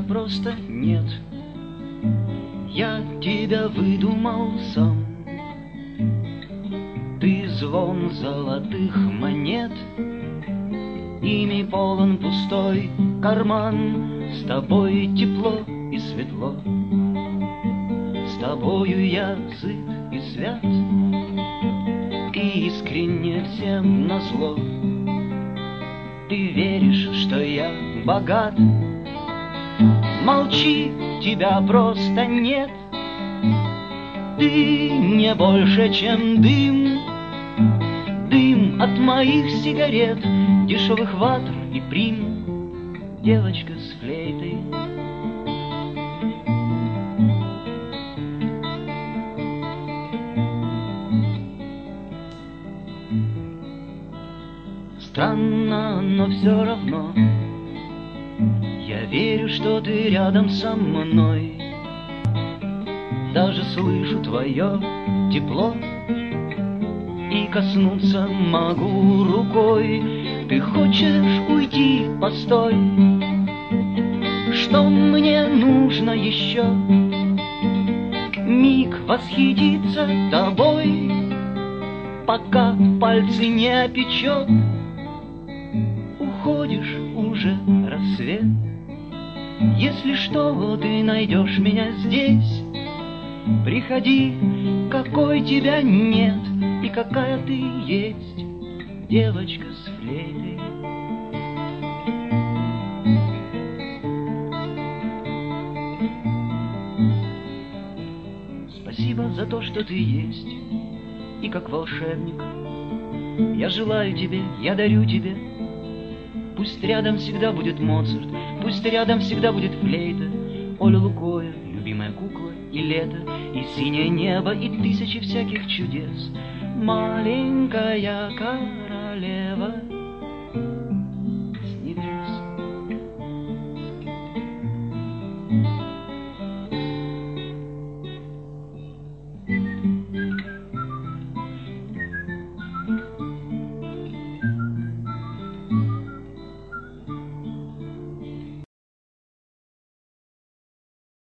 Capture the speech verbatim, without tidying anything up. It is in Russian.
просто нет. Я тебя выдумал сам. Ты звон золотых монет, ими полон пустой карман. С тобой тепло и светло, с тобою я сыт и свят, и искренне всем назло. Ты веришь, что я богат? Молчи, тебя просто нет. Ты не больше, чем дым, дым от моих сигарет, дешевых ватр и прим, девочка с флейтой. Странно, но все равно я верю, что ты рядом со мной. Даже слышу твое тепло и коснуться могу рукой. Ты хочешь уйти, постой. Что мне нужно еще? Миг восхититься тобой, пока пальцы не опечет. Уходишь, уже рассвет. Если что, ты найдешь меня здесь. Приходи, какой тебя нет и какая ты есть, девочка с флейтой. Спасибо за то, что ты есть, и как волшебник я желаю тебе, я дарю тебе. Пусть рядом всегда будет Моцарт, пусть рядом всегда будет флейта, Оля Лукоя, любимая кукла, и лето, и синее небо, и тысячи всяких чудес. Маленькая королева.